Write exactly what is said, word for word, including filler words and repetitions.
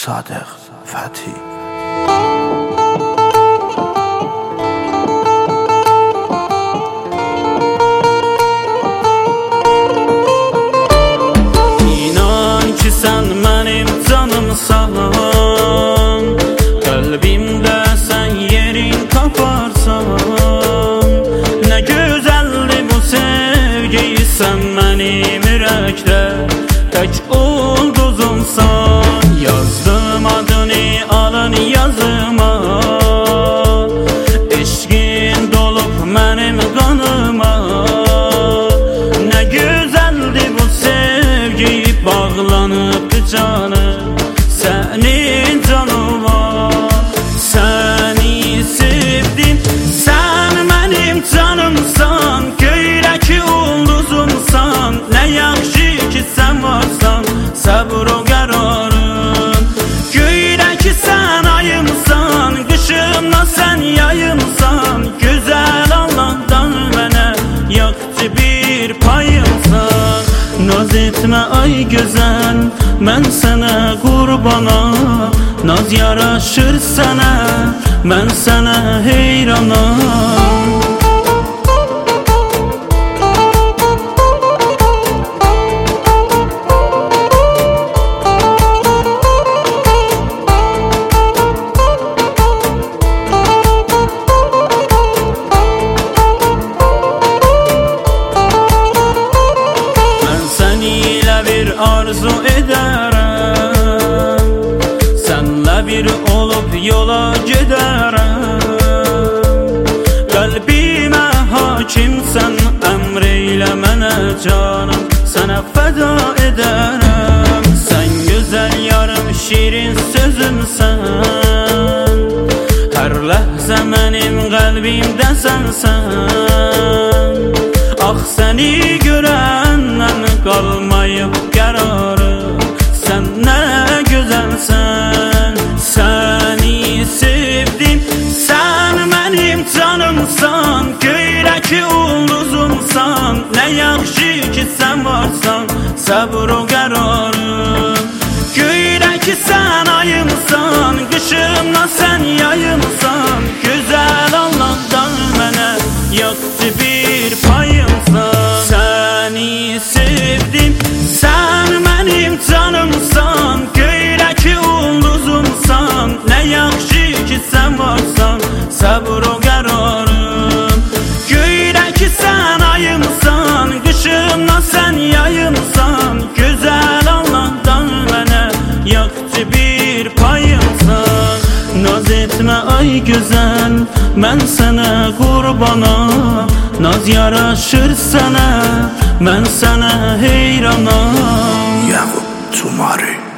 Sadıq Fəthi. İnan ki sən mənim canımsan, qəlbimdə sən yerin taparsan. Nə gözəldir bu sevgi, sən mənim ürəkdə tək ulduzumsan. Yazdım adını alın yazıma, eşqin dolub mənim qanıma. Nə gözəldir bu sevgi, bağlanıbdı canım sənin canıma. Səni sevdim, sən mənim canımsan, göydəki ulduzumsan. Nə yaxşı ki sən varsan, səbr o qərarım. Göydəki sən ayımsan, qışımda sən yayımsan. Gözəl Allahdan mənə yaxşı bir payımsan. Naz etmə ay gözəl, mən sənə qurbanam. Naz yaraşır sənə, mən sənə heyranam. Arzu edərəm, sənlə bir olub yola gedərəm. Qəlbimə hakimsən, əmr eylə mənə canım, sənə fəda edərəm. Sən gözəl yarım şirin sözümsən, hər ləhzə mənim qəlbimdəsənsən. Ax səni görəndən qalmayıb qərarım, sən nə gözəlsən. Səni sevdim, sən mənim canımsan, göydəki ulduzumsan. Nə yaxşı ki sən varsan, səbr o qərarım. Göydəki sən ayımsan, qışımda sən yayımsan. Gözəl Allahdan mənə yaxşı bir payımsan. Səni sevdim, sən mənim canımsan, göydəki ulduzumsan. Nə yaxşı ki sən varsan, səbr o qərarım. Göydəki sən ayımsan, qışımda sən yayımsan. Gözəl Allahdan mənə yaxşı bir payımsan. Naz etmə ay gözəl, mən sənə qurbanam. Naz yaraşır sənə, mən sənə heyranam. Yaqub Cumari.